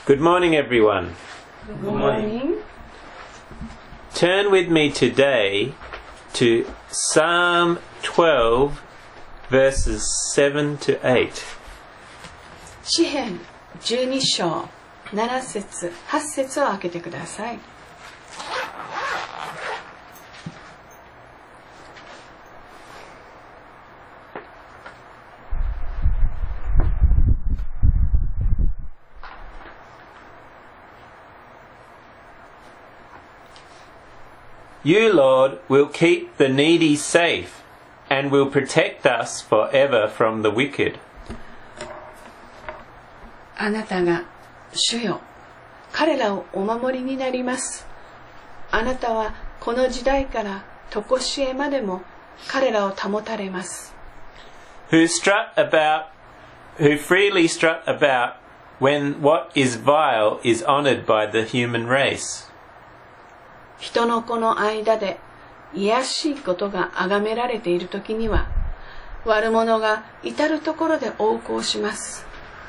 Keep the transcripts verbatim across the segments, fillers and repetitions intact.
Good morning, everyone. Good morning. Turn with me today to Psalm twelve, verses seven to eight. 詩編じゅうに章なな節はち節を開けてください。 You, Lord, will keep the needy safe and will protect us forever from the wicked. あなたが主よ、彼らをお守りになります。あなたはこの時代から常しえまでも彼らを保たれます。 Who strut about, who freely strut about when what is vile is honored by the human race. 人の子の間で卑しいことが崇められているときには、悪者が至るところで横行します。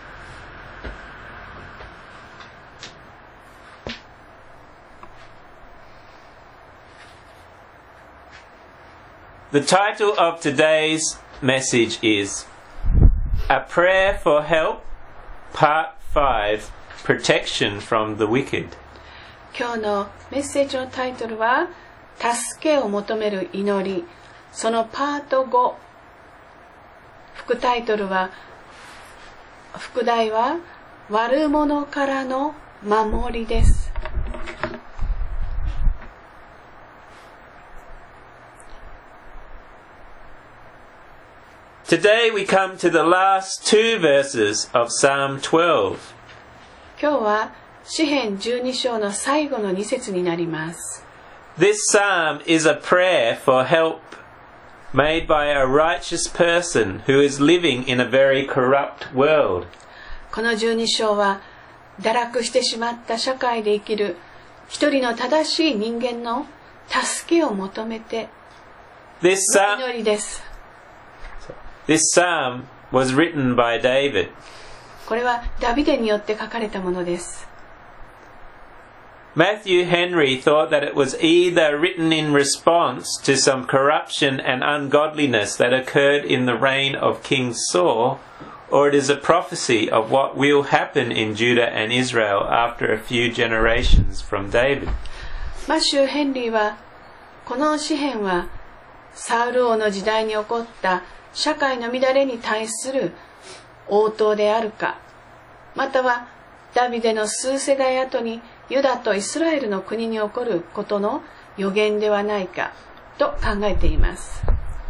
The title of today's message is A Prayer for Help, Part five, Protection from the Wicked. 今日のメッセージのタイトルは助けを求める祈り、そのパートご、副タイトルは副題は悪者からの守りです。 Today we come to the last two verses of Psalm twelve. 今日は詩編じゅうに章の最後のに節になります。 This psalm is a prayer for help made by a righteous person who is living in a very corrupt world. このじゅうに章は堕落してしまった社会で生きる一人の正しい人間の助けを求めて This の psalm, 祈りです。 this psalm was written by David. これはダビデによって書かれたものです。 Matthew Henry thought that it was either written in response to some corruption and ungodliness that occurred in the reign of King Saul, or it is a prophecy of what will happen in Judah and Israel after a few generations from David. マシュー・ヘンリーはこの詩編はサウル王の時代に起こった社会の乱れに対する応答であるか、またはダビデの数世代後にユダとイスラエルの国に起こることの予言ではないかと考えています。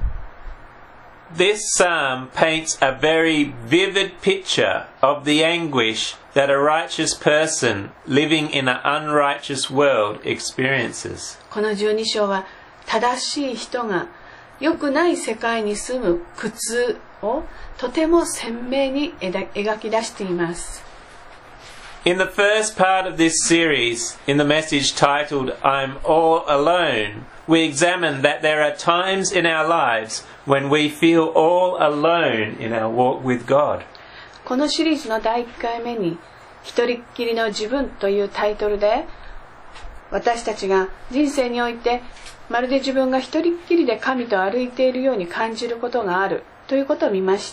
This psalm paints a very vivid picture of the anguish that a righteous person living in an unrighteous world experiences. このじゅうに章は正しい人が良くない世界に住む苦痛をとても鮮明に描き出しています。 In the first part of this series, in the message titled I'm All Alone, we examine that there are times in our lives when we feel all alone in our walk with God. このシリーズのだいいっかいめに一人っきりの自分というタイトルで、私たちが人生においてまるで自分が一人っきりで神と歩いているように感じることがあるということを見ました。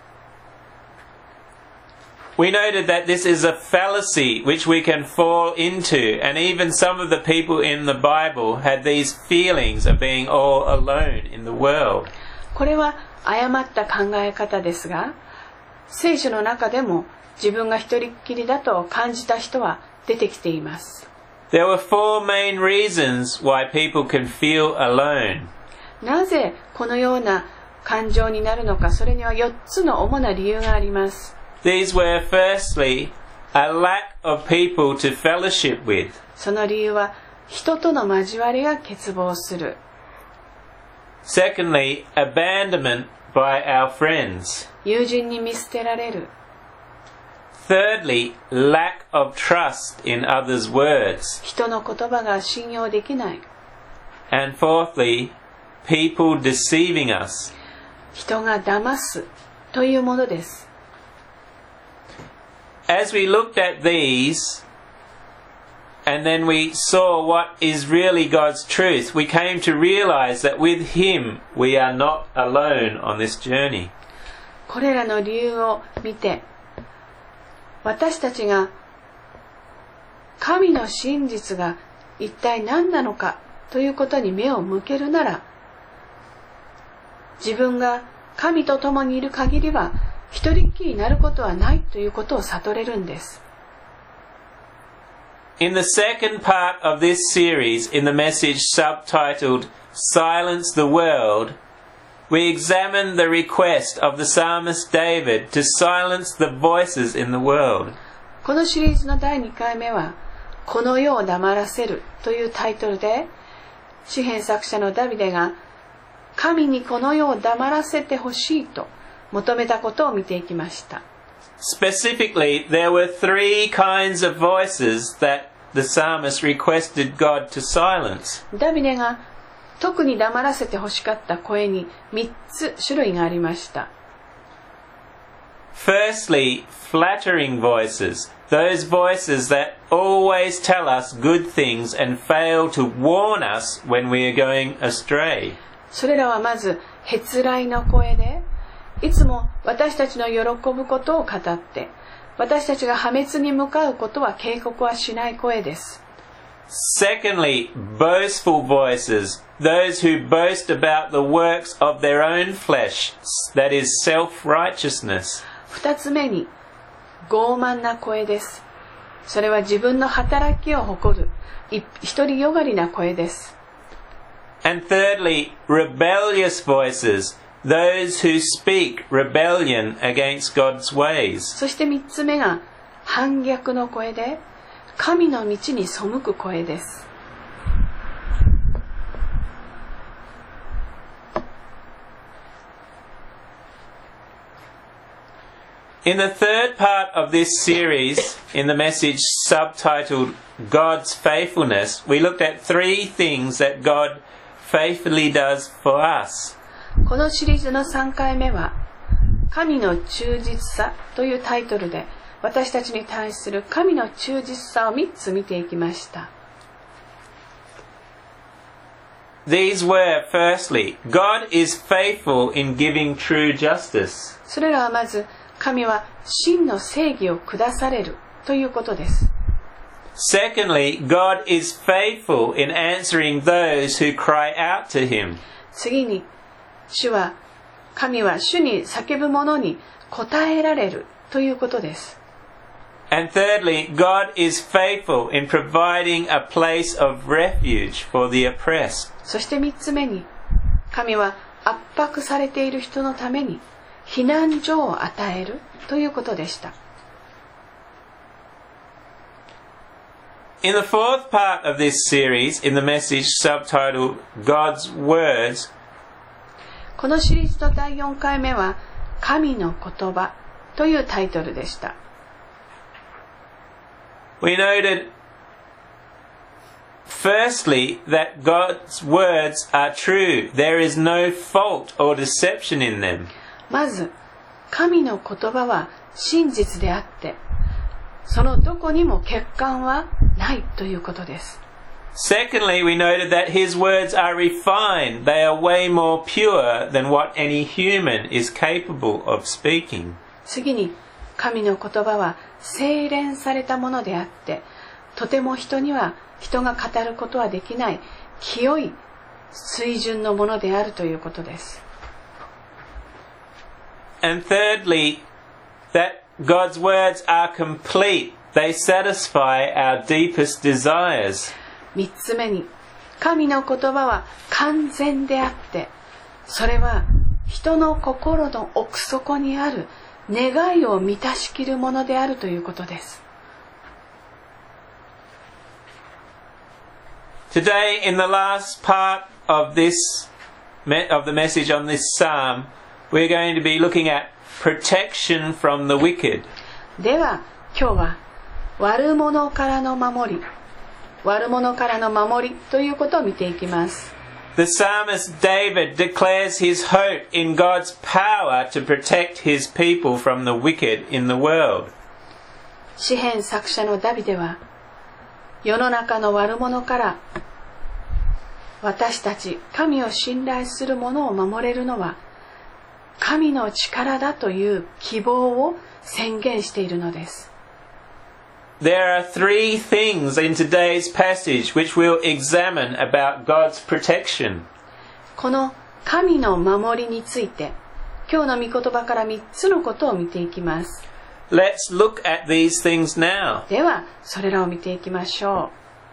We noted that this is a fallacy which we can fall into, and even some of the people in the Bible had these feelings of being all alone in the world. これは誤った考え方ですが、聖書の中でも自分が一人っきりだと感じた人は出てきています。 There were four main reasons why people can feel alone. なぜこのような感情になるのか、それにはよっつの主な理由があります。 These were firstly a lack of people to fellowship with. その理由は人との交わりが欠乏する。 Secondly, abandonment by our friends. 友人に見捨てられる。 Thirdly, lack of trust in others' words. 人の言葉が信用できない。 And fourthly, people deceiving us. 人が騙すというものです。 as we looked at these, and then we saw what is really God's truth, we came to realize that with Him we are not alone on this journey. これらの理由を見て、私たちが神の真実が一体何なのかということに目を向けるなら、自分が神と共にいる限りは一人っきりになることはないということを悟れるんです。 In the second part of this series, in the message subtitled Silence the World, we examine the request of the psalmist David to silence the voices in the world. このシリーズのだいにかいめは、この世を黙らせるというタイトルで、詩編作者のダビデが神にこの世を黙らせてほしいと求めたことを見ていきました。 Specifically, there were three kinds of voices that the psalmist requested God to silence. ダビデが特に黙らせてほしかった声にみっつ種類がありました。 Firstly, flattering voices. Those voices that always tell us good things and fail to warn us when we are going astray. それらはまず、へつらいの声で、いつも私たちの喜ぶことを語って、私たちが破滅に向かうことは警告はしない声です。 Secondly, boastful voices. Those who boast about the works of their own flesh, that is self-righteousness. 二つ目に、傲慢な声です。それは自分の働きを誇る、独りよがりな声です。 And thirdly, rebellious voices. Those who speak rebellion against God's ways. そして三つ目が、反逆の声で、神の道に背く声です。 In the third part of this series, in the message subtitled God's Faithfulness, we looked at three things that God faithfully does for us. このシリーズのさんかいめは、神の忠実さというタイトルで、私たちに対する神の忠実さをみっつ見ていきました。 These were, firstly, God is faithful in giving true justice. それらはまず、神は真の正義を下されるということです。 Secondly, God is faithful in answering those who cry out to Him. 次に、主は、神は主に叫ぶ者に答えられるということです。 And thirdly, God is faithful in providing a place of refuge for the oppressed. そして三つ目に、神は圧迫されている人のために避難所を与えるということでした。 In the fourth part of this series, in the message subtitled God's Words, このシリーズのだいよんかいめは、神の言葉というタイトルでした。 we noted firstly that God's words are true. There is no fault or deception in them. まず、神の言葉は真実であって、そのどこにも欠陥はないということです。 Secondly, we noted that His words are refined. They are way more pure than what any human is capable of speaking. 次に、神の言葉は精錬されたものであって、とても人には人が語ることはできない清い水準のものであるということです。 And thirdly, that God's words are complete. They satisfy our deepest desires. 三つ目に、神の言葉は完全であって、それは人の心の奥底にある願いを満たしきるものであるということです。 Today, in the last part of this of the message on this psalm, we're going to be looking at protection from the wicked. では、今日は悪者からの守り、悪者からの守りということを見ていきます。 The psalmist David declares his hope in God's power to protect his people from the wicked in the world. 詩編作者のダビデは、世の中の悪者から私たち神を信頼する者を守れるのは神の力だという希望を宣言しているのです。 There are three things in today's passage which we'll examine about God's protection. この神の守りについて、今日の御言葉からみっつのことを見ていきます。 Let's look at these things now. では、それらを見ていきましょ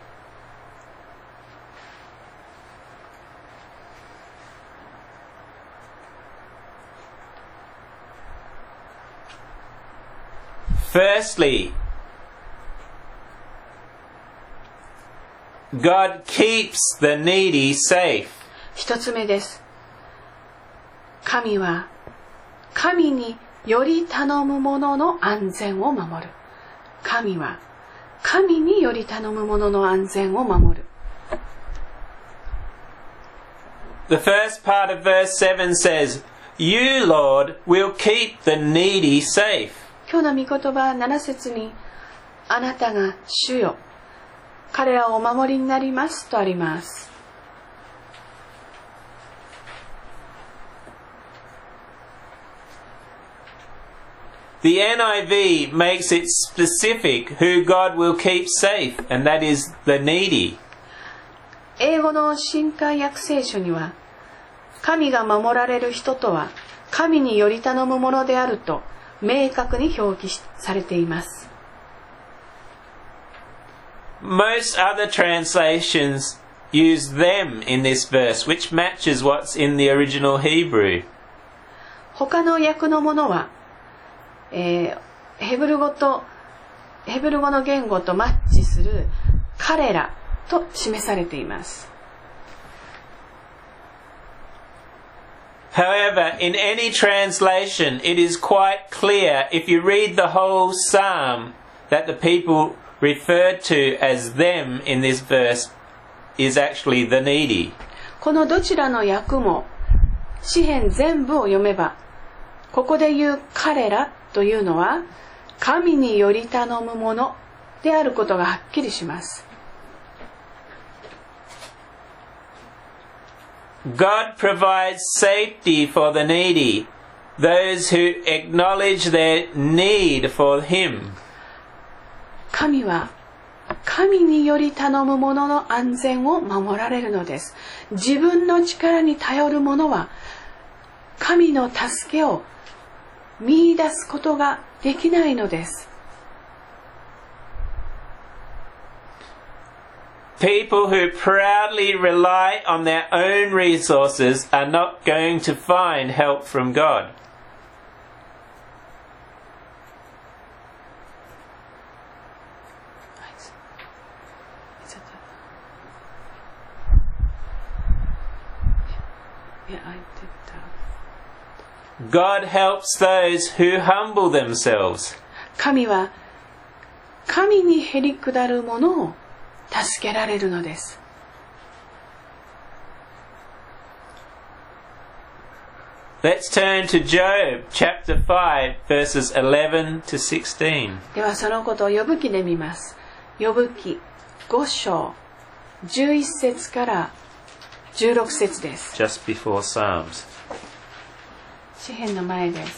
う。Firstly, God keeps the needy safe. 一つ目です。神は神により頼む者の安全を守る。神は神により頼む者の安全を守る。 The first part of verse seven says, You, Lord, will keep the needy safe. 今日の御言葉なな節に、あなたが主よ、彼らをお守りになりますとあります。 The N I V makes it specific who God will keep safe, and that is the needy. 英語の新海訳聖書には、神が守られる人とは神により頼むものであると明確に表記されています。 Most other translations use them in this verse, which matches what's in the original Hebrew. 他の訳のものは、えー、ヘブル語とヘブル語の言語とマッチする彼らと示されています。 However, in any translation, it is quite clear if you read the whole psalm that the people referred to as them in this verse is actually the needy. このどちらの訳も詩編全部を読めば、ここで言う彼らというのは神により頼むものであることがはっきりします。 God provides safety for the needy, those who acknowledge their need for Him. 神は神により頼む者の安全を守られるのです。自分の力に頼る者は神の助けを見出すことができないのです。 People who proudly rely on their own resources are not going to find help from God. God helps those who humble themselves. 神は神にへり下る者を助けられるのです。 Let's turn to Job chapter five verses eleven to sixteen. ではそのことをヨブ記で見ます。ヨブ記ご章じゅういち節からじゅうろく節です。 Just before Psalms. 詩編の前です。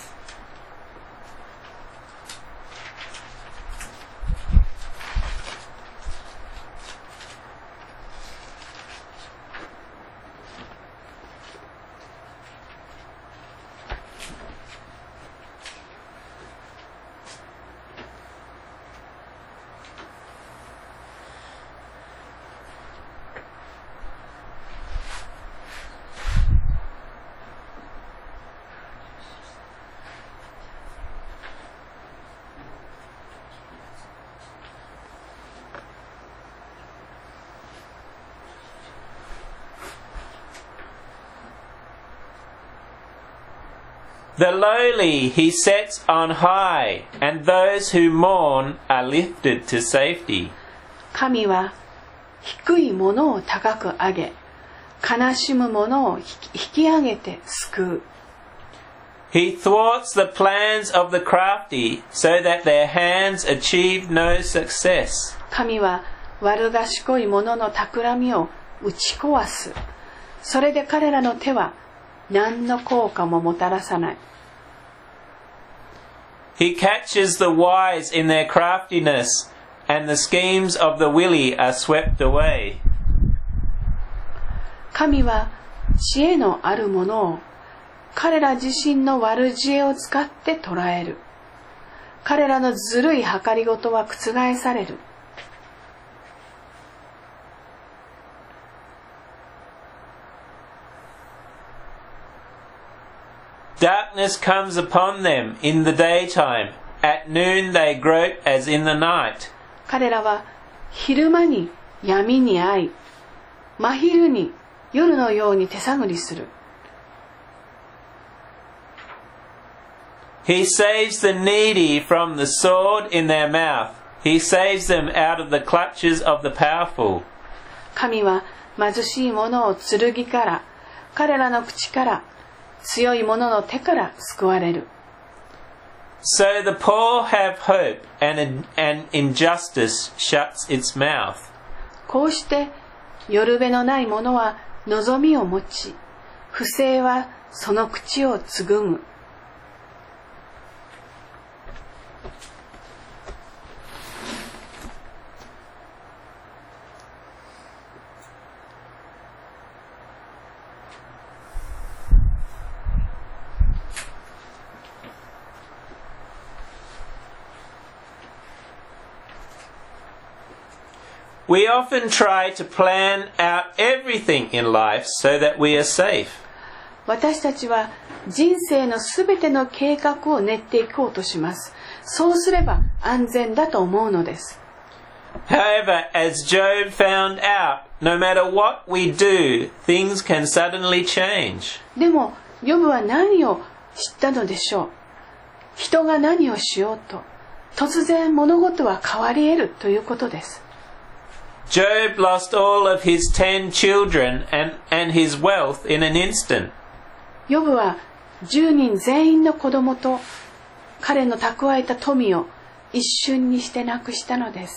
The lowly he sets on high, and those who mourn are lifted to safety. 神は低いものを高く上げ、悲しむものを引き上げて救う。 He thwarts the plans of the crafty so that their hands achieve no success. 神は悪賢い者の企みを打ち壊す。それで彼らの手は何の効果ももたらさない。 He catches the wise in their craftiness, and the schemes of the wily are swept away. 神は知恵のある者を彼ら自身の悪知恵を使って捉える。彼らのずるい計りごとは覆される。 Darkness comes upon them in the daytime. At noon they grope as in the night. 彼らは昼間に闇に遭い、真昼に夜のように手探りする。 He saves the needy from the sword in their mouth. He saves them out of the clutches of the powerful. 神は貧しい者を剣から、彼らの口から、強い者の手から救われる。 So the poor have hope, and, and injustice shuts its mouth. こうしてよるべのない者は望みを持ち、不正はその口をつぐむ。 We often try to plan out everything in life so that we are safe. 私たちは人生のすべての計画を練っていこうとします。そうすれば安全だと思うのです。 However, as Job found out, no matter what we do, things can suddenly change. でも、ヨブは何を知ったのでしょう。人が何をしようと、突然物事は変わり得るということです。 Job lost all of his ten children and, and his wealth in an instant. ヨブは十人全員の子供と彼の蓄えた富を一瞬にしてなくしたのです。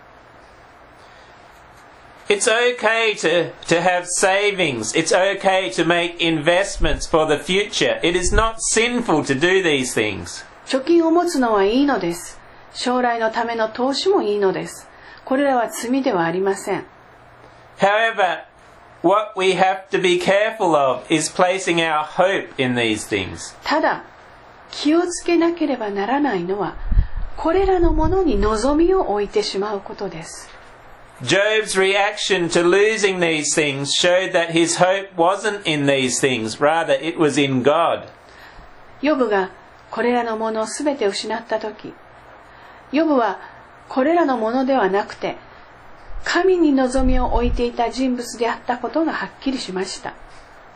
It's okay to, to have savings. It's okay to make investments for the future. It is not sinful to do these things. 貯金を持つのはいいのです。将来のための投資もいいのです。これらは罪ではありません。 However, what we have to be careful of is placing our hope in these things. ただ、気をつけなければならないのは、これらのものに望みを置いてしまうことです。 Job's reaction to losing these things showed that his hope wasn't in these things, rather it was in God. ヨブがこれらのものをすべて失ったとき、ヨブはこれらのものではなくて、神に望みを置いていた人物であったことがはっきりしました。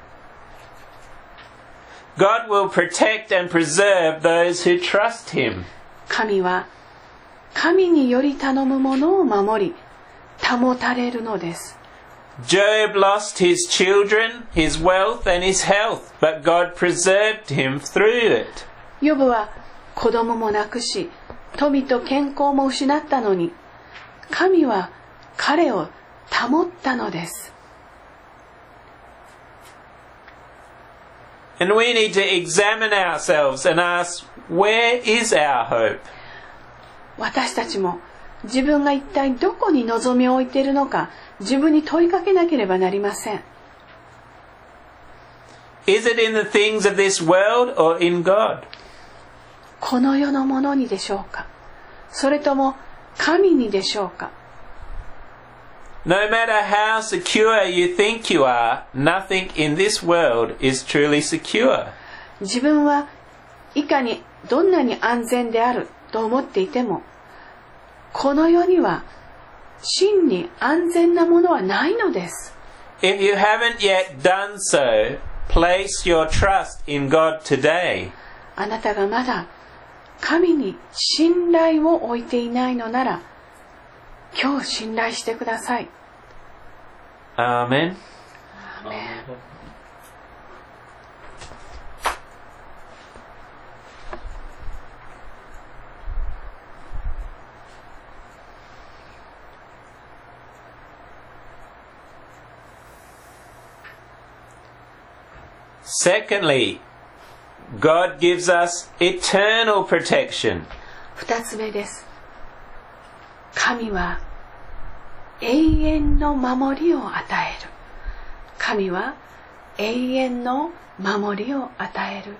God will protect and preserve those who trust him. 神は神により頼むものを守り、保たれるのです。 Job lost his children, his wealth and his health, but God preserved him through it. ヨブは子供もなくし、富と健康も失ったのに、神は彼を保ったのです。 And we need to examine ourselves and ask, where is our hope? 私たちも自分が一体どこに望みを置いているのか、自分に問いかけなければなりません。 Is it in the things of this world or in God? この世のものにでしょうか、それとも神にでしょうか。 No matter how secure you think you are, nothing in this world is truly secure. 自分はいかにどんなに安全であると思っていても、この世には真に安全なものはないのです。 If you haven't yet done so, place your trust in God today. あなたがまだ神に信頼を置いていないのなら、今日信頼してください。 アーメン。 アーメン。 Secondly, God gives us eternal protection. 二つ目です。神は永遠の守りを与える。神は永遠の守りを与える。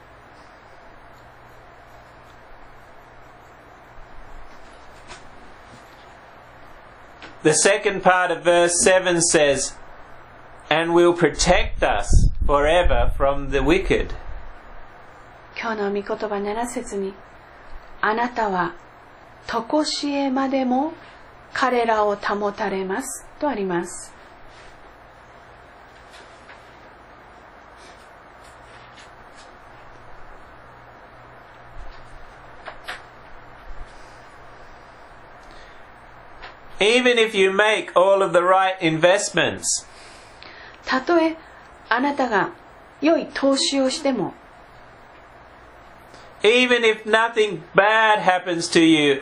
The second part of verse seven says, and will protect us forever from the wicked. 今日の御言葉なな節に、あなたはとこしえまでも彼らを保たれますとあります。 Even if you make all of the right investments, たとえあなたが良い投資をしても、 even if nothing bad happens to you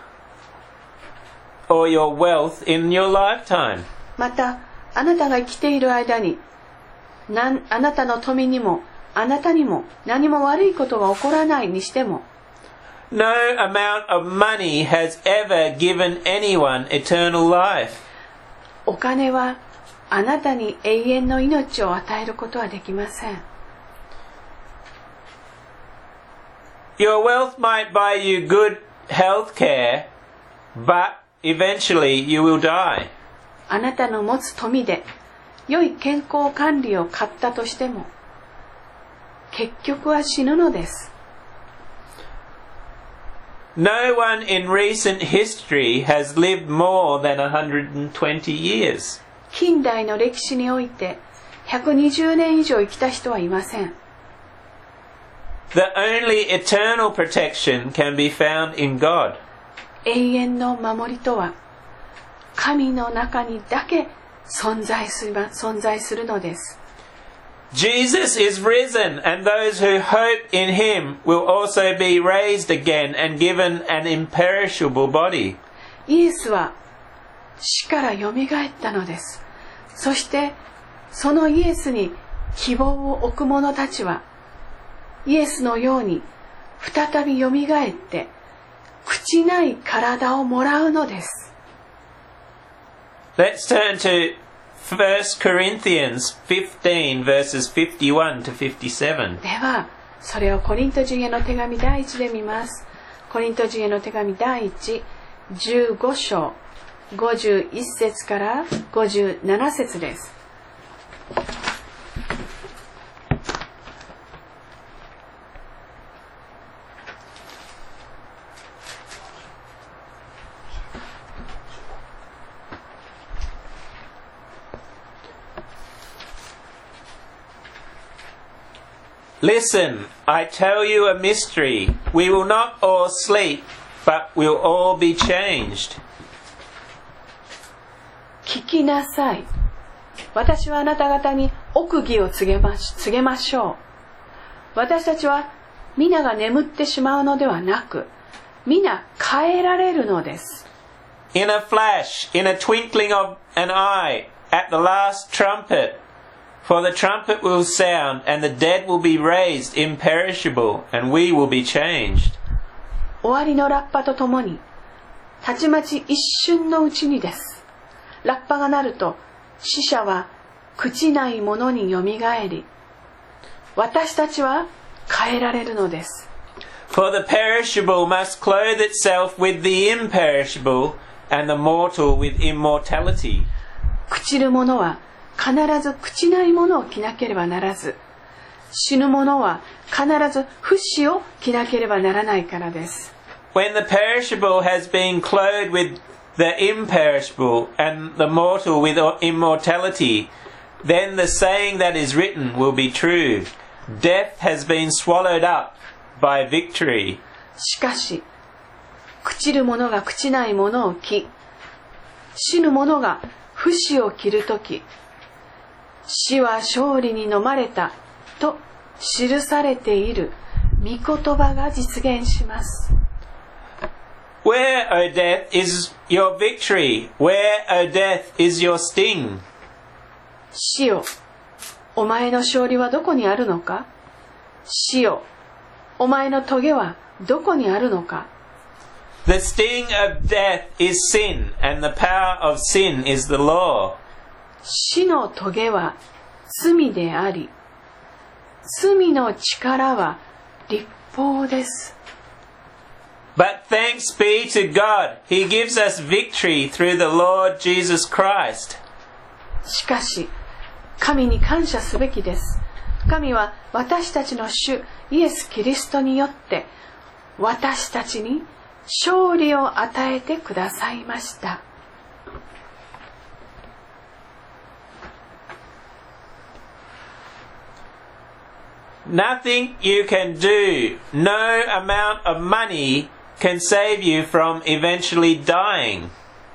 or your wealth in your lifetime, またあなたが生きている間になんあなたの富にもあなたにも何も悪いことが起こらないにしても、 no amount of money has ever given anyone eternal life. お金はあなたに永遠の命を与えることはできません。 Your wealth might buy you good health care, but eventually you will die. あなたの持つ富で良い健康管理を買ったとしても、結局は死ぬのです。 No one in recent history has lived more than one hundred twenty years. 近代の歴史においてひゃくにじゅうねん以上生きた人はいません。 The only eternal protection can be found in God. 永遠の守りとは神の中にだけ存在する、存在するのです。 Jesus is risen, and those who hope in him will also be raised again and given an imperishable body. イエスは死からよみがえったのです。そしてそのイエスに希望を置く者たちはイエスのように再びよみがえって朽ちない体をもらうのです。 Let's turn to First Corinthians fifteen verses fifty-one to fifty-seven. ではそれをコリント人への手紙第一で見ます。コリント人への手紙第一、じゅうご章ごじゅういち節からごじゅうなな節です。 Listen, I tell you a mystery. We will not all sleep, but we'll all be changed. 聞きなさい。私はあなた方に奥義を告げまし、告げましょう。私たちは皆が眠ってしまうのではなく、皆変えられるのです。 In a flash, in a twinkling of an eye, at the last trumpet, for the trumpet will sound, and the dead will be raised imperishable, and we will be changed. 終わりのラッパとともに、たちまち一瞬のうちにです。ラッパが鳴ると、死者は朽ちないものによみがえり、私たちは変えられるのです。 For the perishable must clothe itself with the imperishable, and the mortal with immortality. 朽ちるものは必ず朽ちないものを着なければならず、死ぬものは必ず不死を着なければならないからです。 When the perishable has been clothed with the imperishable and the mortal with immortality, then the saying that is written will be true. Death has been swallowed up by victory. しかし、朽ちるものが朽ちないものを着、死ぬものが不死を着るとき、死は勝利に飲まれたと記されている御言葉が実現します。 Where, O death, is your victory? Where, O death, is your sting? 死よ、 お前の勝利はどこにあるのか？死よ、お前の棘はどこにあるのか？ The sting of death is sin, and the power of sin is the law. 死の棘は罪であり、罪の力は律法です。 But thanks be to God, He gives us victory through the Lord Jesus Christ. しかし、神に感謝すべきです。神は私たちの主イエス・キリストによって私たちに勝利を与えてくださいました。 Nothing you can do, no amount of money can save you from eventually dying.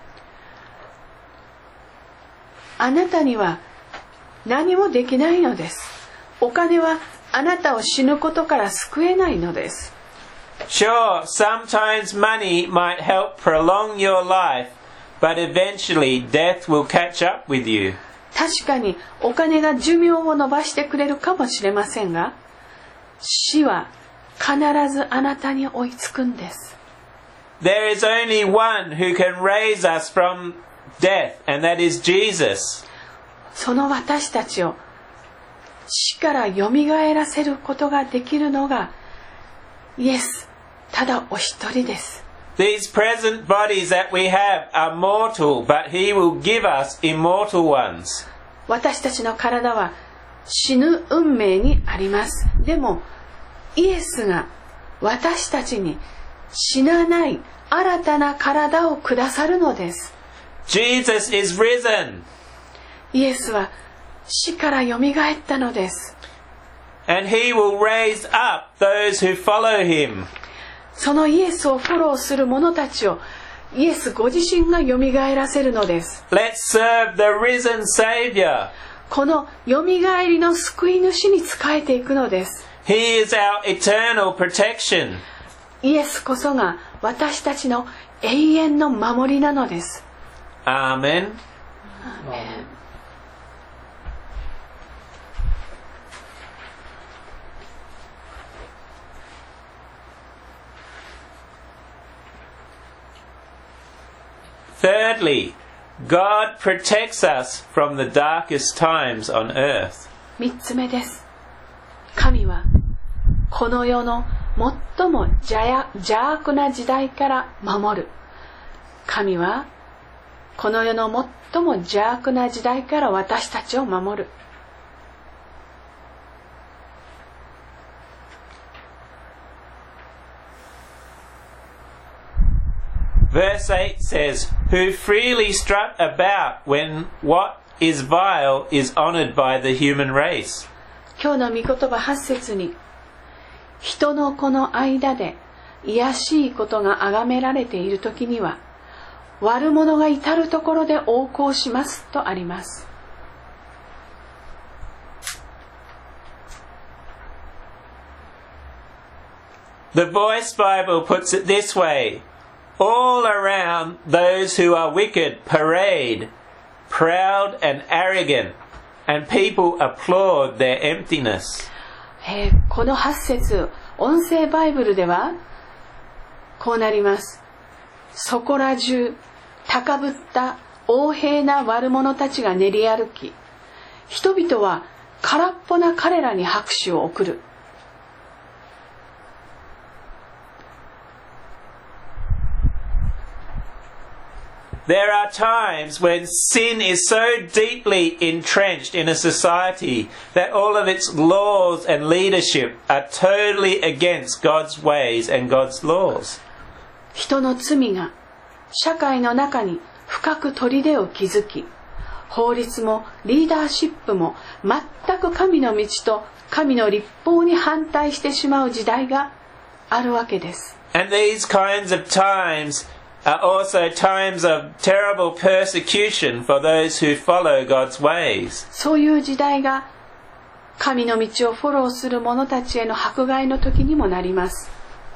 あなたには何もできないのです。お金はあなたを死ぬことから救えないのです。 Sure, sometimes money might help prolong your life, but eventually death will catch up with you. 確かにお金が寿命を伸ばしてくれるかもしれませんが、死は必ずあなたに追いつくんです。 There is only one who can raise us from death, and that is Jesus. その私たちを死からよみがえらせることができるのがイエスただお一人です。 These present bodies that we have are mortal, but He will give us immortal ones. 私たちの体は死ぬ運命にあります。でもイエスが私たちに死なない新たな体をくださるのです。 Jesus is risen. イエスは死からよみがえったのです。 And He will raise up those who follow Him. そのイエスをフォローする者たちをイエスご自身がよみがえらせるのです。 Let's serve the risen Savior. このよみがえりの救い主に仕えていくのです。 He is our eternal protection. イエスこそが私たちの永遠の守りなのです。 Amen. Amen. Thirdly, God protects us from the darkest times on earth. 三つ目です。神はこの世の最も邪悪な時代から守る。神はこの世の最も邪悪な時代から私たちを守る。 Verse eight says, Who freely strut about when what is vile is honored by the human race. 今日の御言葉はち節に、人の子の間で卑しいことが崇められているときには、悪者が至るところで横行しますとあります。 The Voice Bible puts it this way.All around those who are wicked parade, proud and arrogant, and people applaud their emptiness. えー、このはち節、音声バイブルではこうなります。そこら中、高ぶった横柄な悪者たちが練り歩き、人々は空っぽな彼らに拍手を送る。 There are times when sin is so deeply entrenched in a society that all of its laws and leadership are totally against God's ways and God's laws. 人の罪が社会の中に深く砦を築き、法律もリーダーシップも全く神の道と神の律法に反対してしまう時代があるわけです。 And these kinds of times are also times of terrible persecution for those who follow God's ways. そういう時代が神の道をフォローする者たちへの迫害の時にもなります。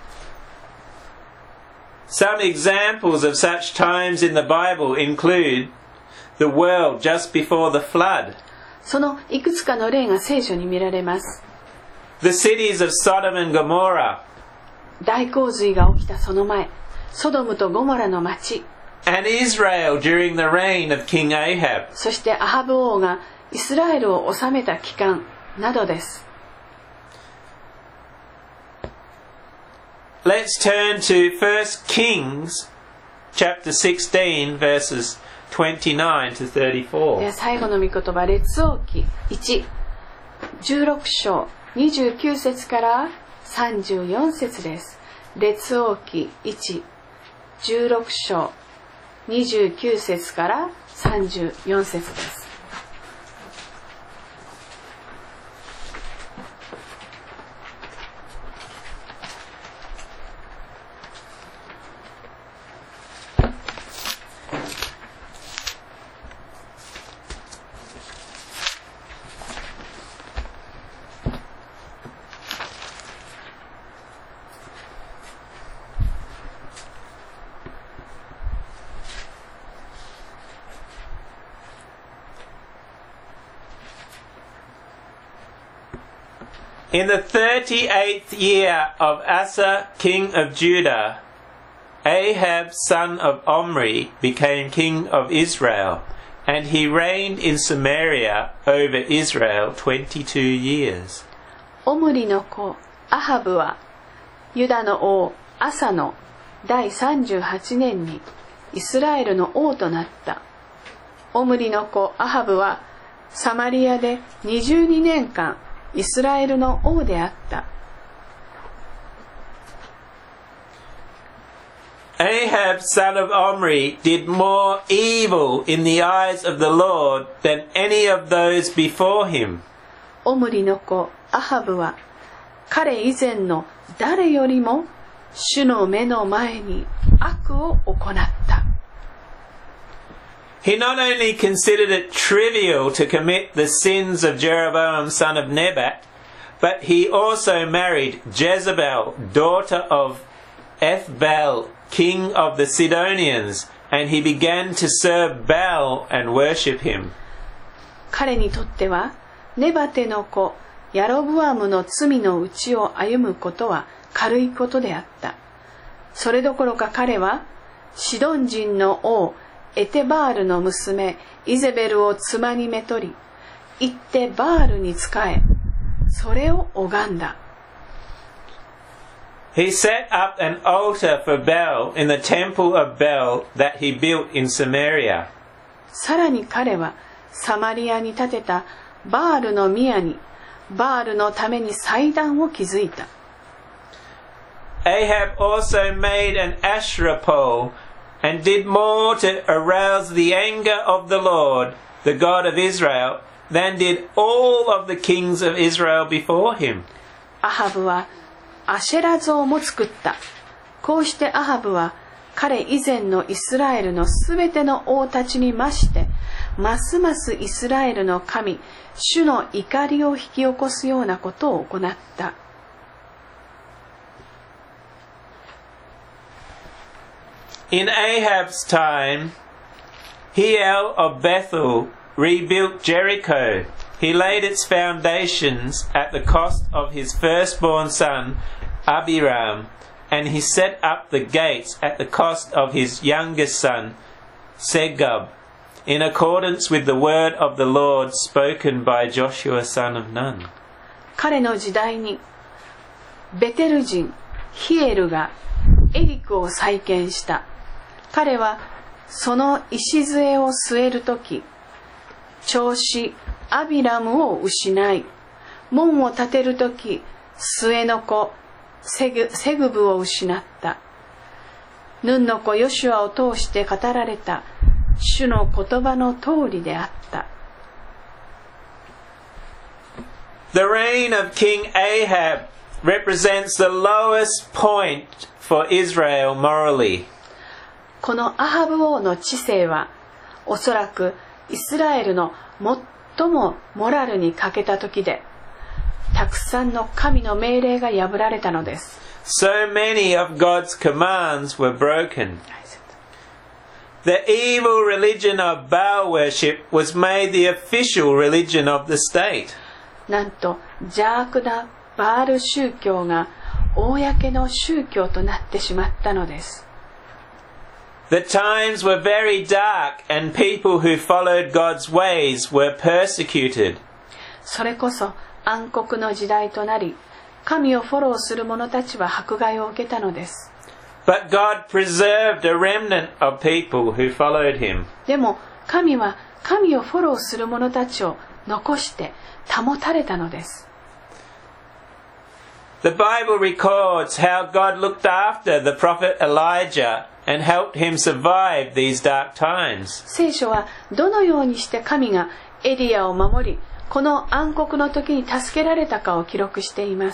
Some examples of such times in the Bible include the world just before the flood. そのいくつかの例が聖書に見られます。 The cities of Sodom and Gomorrah, 大洪水が起きたその前、ソドムとゴモラの町、 and Israel during the reign of King Ahab. そしてアハブ王がイスラエルを治めた期間などです。 Let's turn to First Kings chapter sixteen verses twenty-nine to thirty-four. で最後の御言葉、列王記いち、じゅうろく章にじゅうきゅう節からさんじゅうよん節です。列王記いち、じゅうろく章にじゅうきゅう節からさんじゅうよん節です。 In the thirty-eighth year of Asa, king of Judah, Ahab, son of Omri, became king of Israel, and he reigned in Samaria over Israel twenty-two years. オムリの子アハブはユダの王アサの第さんじゅうはちねんにイスラエルの王となった。オムリの子アハブはサマリアでにじゅうにねんかんイスラエルの王であった。 Ahab, son of Omri, did more evil in the eyes of the Lord than any of those before him. オムリの子アハブは彼以前の誰よりも主の目の前に悪を行った。 He not only considered it trivial to commit the sins of Jeroboam son of Nebat, but he also married Jezebel, daughter of Ethbaal, king of the Sidonians, and he began to serve Baal and worship him. 彼にとってはネバテの子ヤロブアムの罪のうちを歩むことは軽いことであった。それどころか彼はシドン人の王エテバールの娘イゼベルを妻にめとり、行ってバールに仕え、それを拝んだ。 He set up an altar for Baal in the temple of Baal that he built in Samaria. さらに彼はサマリアに建てたバールの宮にバールのために祭壇を築いた。 Ahab also made an Asherah pole and did more to arouse the anger of the Lord, the God of Israel, than did all of the kings of Israel before him. アハブはアシェラ像も作った。こうしてアハブは彼以前のイスラエルのすべての王たちに増して、ますますイスラエルの神、主の怒りを引き起こすようなことを行った。 In Ahab's time, Hiel of Bethel rebuilt Jericho. He laid its foundations at the cost of his firstborn son, Abiram, and he set up the gates at the cost of his youngest son, Segub, in accordance with the word of the Lord spoken by Joshua son of Nun. 彼の時代にベテル人ヒエルがエリクを再建した。彼はその礎を据えるとき、長子アビラムを失い、門を建てるとき、末の子セグ、セグブを失った。ヌンの子ヨシュアを通して語られた主の言葉の通りであった。 The reign of King Ahab represents the lowest point for Israel morally. このアハブ王の治世はおそらくイスラエルの最もモラルに欠けた時で、たくさんの神の命令が破られたのです。 So many of God's commands were broken. The evil religion of Baal worship was made the official religion of the state. なんと邪悪なバール宗教が公の宗教となってしまったのです。 The times were very dark and people who followed God's ways were persecuted. それこそ暗黒の時代となり、神をフォローする者たちは迫害を受けたのです。 But God preserved a remnant of people who followed him. でも神は神をフォローする者たちを残して保たれたのです。 The Bible records how God looked after the prophet Elijah and helped him survive these dark times. 聖書はどのようにして神がエリアを守り、この暗黒の時に助けられたかを記録しています。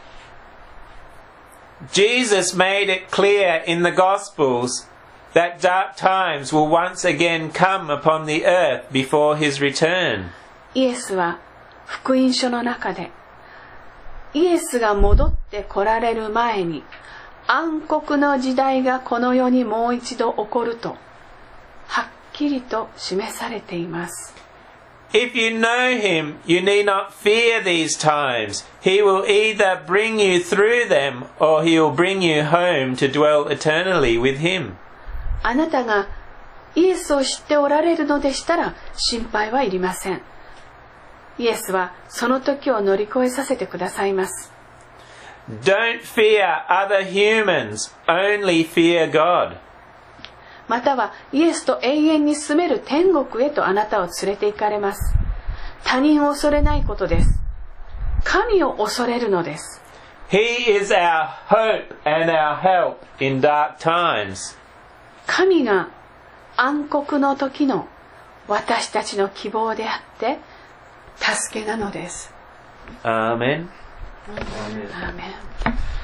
Jesus made it clear in the Gospels that dark times will once again come upon the earth before his return. イエスは福音書の中で、イエスが戻って来られる前に暗黒の時代がこの世にもう一度起こるとはっきりと示されています。 If you know him, you need not fear these times. He will either bring you through them or he will bring you home to dwell eternally with him. あなたがイエスを知っておられるのでしたら心配はいりません。イエスはその時を乗り越えさせてくださいます。 Don't fear other humans, only fear God. またはイエスと永遠に住める天国へとあなたを連れて行かれます。他人を恐れないことです。神を恐れるのです。 He is our hope and our help in dark times. 神が暗黒の時の私たちの希望であって助けなのです。 Amen. Amen.